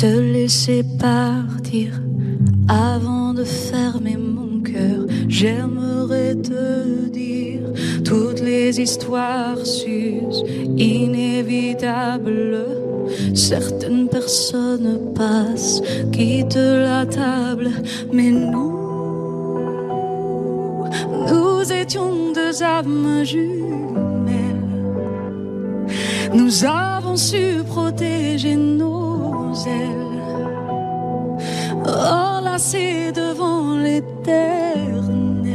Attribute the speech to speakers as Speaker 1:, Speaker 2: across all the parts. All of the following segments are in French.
Speaker 1: te laisser partir avant de fermer mon cœur. J'aimerais te dire toutes les histoires s'usent, inévitables. Certaines personnes passent, quittent la table, mais nous étions deux âmes jumelles. Nous avons su protéger nos ailes, enlacées devant l'éternel.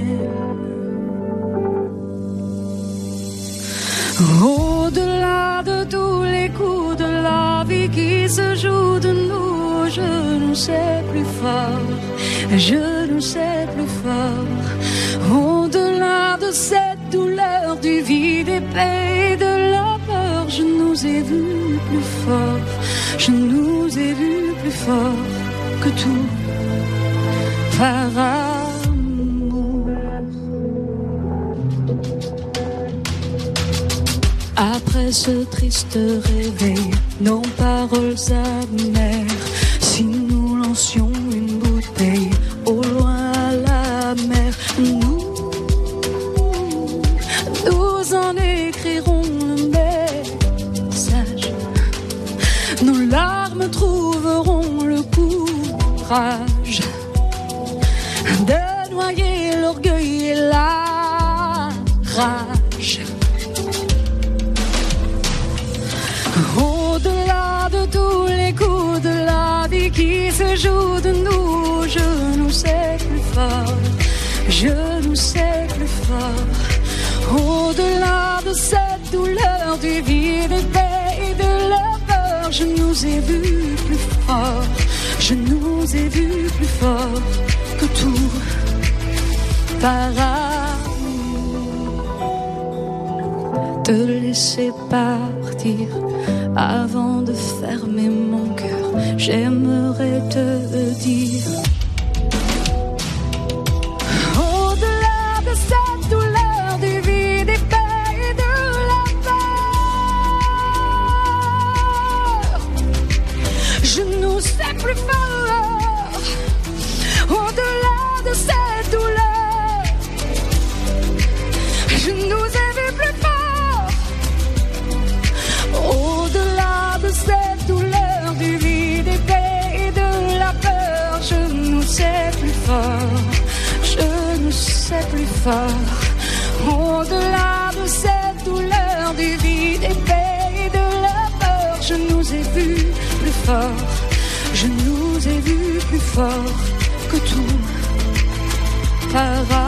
Speaker 1: Au-delà de tous les coups de la vie qui se jouent de nous, je nous sais plus fort, je nous sais plus fort. Au-delà de cette douleur du vide épais et de la peur, je nous ai vus plus fort, je nous ai vus plus fort que tout par amour. Après ce triste réveil, nos paroles amères, si nous lancions une bouteille au loin à la mer, nous en écrirons le message. Nos larmes trouveront le courage de noyer l'orgueil et la rage. Au-delà de tous les coups de la vie qui se jouent de nous, je nous sais plus fort, je nous sais plus fort. Au-delà de cette douleur du vide et de la peur, je nous ai vus plus fort, je nous ai vus plus fort que tout par amour. Te laisser partir avant de fermer mon cœur, j'aimerais te dire. Au-delà de cette douleur du vide et de la peur, je nous sais plus fort. Au-delà de cette douleur, je nous ai vu plus fort. Au-delà de cette douleur du vide et de la peur, je nous sais plus fort, je nous sais plus fort. Au-delà de cette douleur du vide et de la peur, je nous ai vus plus fort, je nous ai vus plus fort que tout par